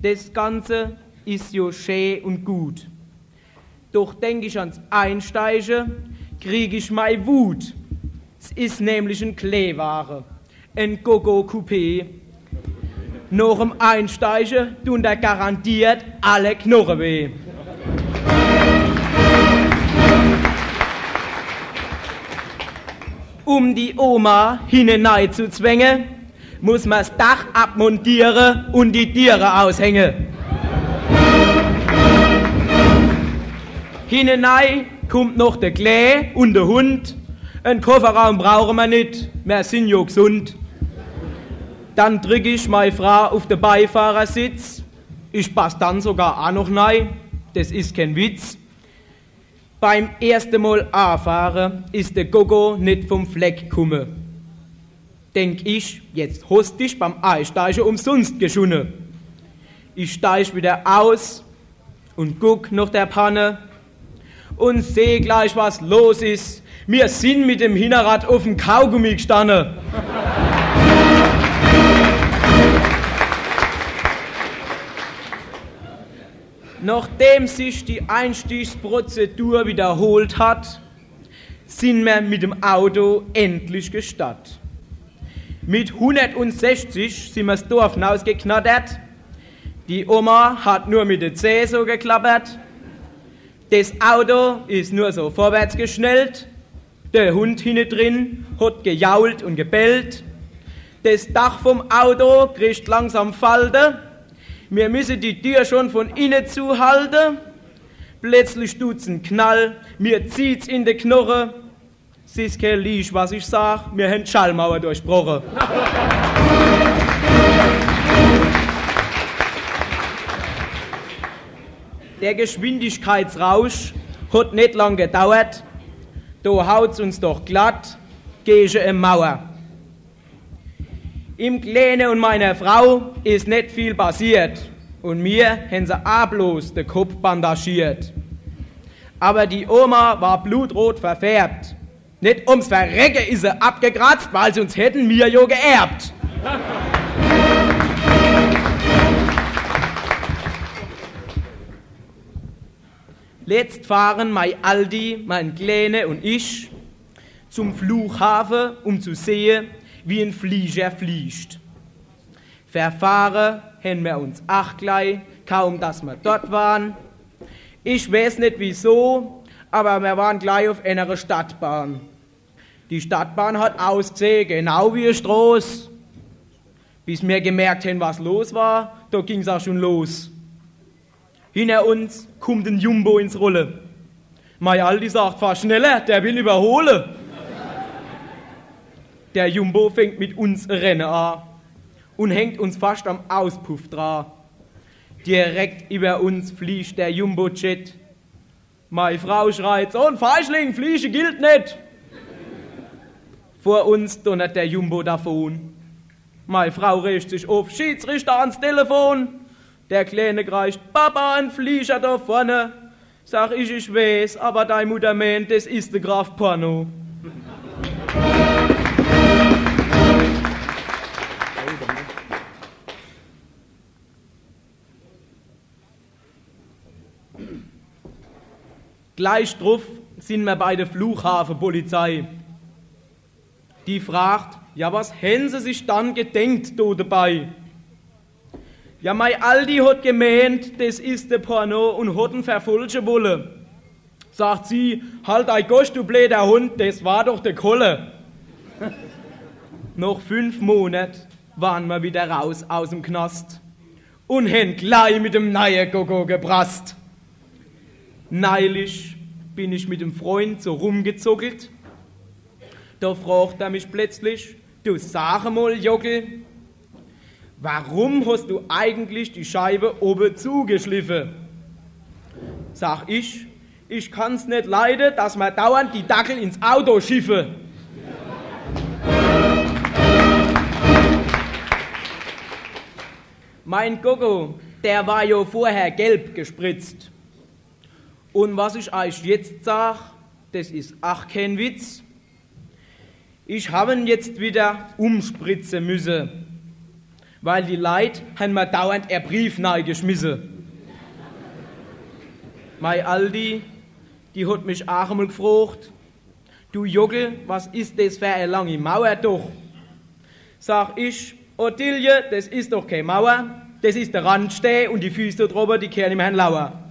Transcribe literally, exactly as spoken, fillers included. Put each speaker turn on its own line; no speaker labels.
Das Ganze ist ja schön und gut. Doch denke ich ans Einsteigen, kriege ich meine Wut. Es ist nämlich ein Kleeware, ein Gogo-Coupé. Nach dem Einsteigen tun da garantiert alle Knochen weh. Um die Oma hinein zu zwängen, muss man das Dach abmontieren und die Tiere aushängen. Hinein kommt noch der Klee und der Hund. Einen Kofferraum brauchen wir nicht, wir sind ja gesund. Dann drücke ich meine Frau auf den Beifahrersitz. Ich passe dann sogar auch noch rein. Das ist kein Witz. Beim ersten Mal anfahren ist der Gogo nicht vom Fleck gekommen. Denk ich, jetzt hast dich beim Einsteigen umsonst geschunnen. Ich steig wieder aus und guck nach der Panne und seh gleich, was los ist. Wir sind mit dem Hinterrad auf dem Kaugummi gestanden. Nachdem sich die Einstiegsprozedur wiederholt hat, sind wir mit dem Auto endlich gestartet. Mit hundertsechzig sind wir das Dorf hinausgeknattert. Die Oma hat nur mit der Zehe so geklappert. Das Auto ist nur so vorwärts geschnellt. Der Hund hinten drin hat gejault und gebellt. Das Dach vom Auto kriegt langsam Falte. Wir müssen die Tür schon von innen zuhalten. Plötzlich tut's einen Knall, mir zieht's in den Knochen. Es ist kein Lisch, was ich sag, wir haben die Schallmauer durchbrochen. Der Geschwindigkeitsrausch hat nicht lang gedauert. Da haut's uns doch glatt gegen eine Mauer. Im Kleinen und meiner Frau ist nicht viel passiert und mir haben sie auch bloß den Kopf bandagiert. Aber die Oma war blutrot verfärbt. Nicht ums Verrecken ist sie abgekratzt, weil sie uns hätten wir jo geerbt. Letzt fahren mein Aldi, mein Kleine und ich zum Flughafen, um zu sehen, wie ein Flieger fliegt. Verfahren haben wir uns auch gleich, kaum dass wir dort waren. Ich weiß nicht wieso, aber wir waren gleich auf einer Stadtbahn. Die Stadtbahn hat ausgesehen, genau wie eine Straße. Bis wir gemerkt haben, was los war, da ging es auch schon los. Hinter uns kommt ein Jumbo ins Rolle. Mein Aldi sagt, fahr schneller, der will überholen. Der Jumbo fängt mit uns ein Rennen an und hängt uns fast am Auspuff dran. Direkt über uns fliegt der Jumbo-Jet. Meine Frau schreit, so ein Feischling, Fliegen gilt nicht. Vor uns donnert der Jumbo davon. Meine Frau regt sich auf, Schiedsrichter ans Telefon. Der Kleine kreischt, Papa, ein Flieger da vorne. Sag ich, ich weiß, aber deine Mutter meint, das ist der Graf Porno. Gleich drauf sind wir bei der Flughafenpolizei. Die fragt, ja was haben sie sich dann gedenkt da dabei? Ja, mein Aldi hat gemeint, das ist der Porno und hat ihn verfolgen wollen. Sagt sie, halt ein Gosch, du bläder Hund, das war doch der Kolle. Nach fünf Monaten waren wir wieder raus aus dem Knast und haben gleich mit dem neuen Gogo gebrast. Neulich bin ich mit dem Freund so rumgezuckelt. Da fragt er mich plötzlich, du sag mal, Jockel, warum hast du eigentlich die Scheibe oben zugeschliffen? Sag ich, ich kann's nicht leiden, dass man dauernd die Dackel ins Auto schiffe. Mein Gogo, der war ja vorher gelb gespritzt. Und was ich euch jetzt sag, das ist ach kein Witz. Ich habe ihn jetzt wieder umspritzen müssen, weil die Leute haben mir dauernd einen Brief geschmissen. Meine Aldi, die hat mich auch einmal gefragt, du Jogge, was ist das für eine lange Mauer doch? Sag ich, Ottilie, das ist doch keine Mauer, das ist der Randsteh und die Füße da drüber, die kehren im Herrn Lauer.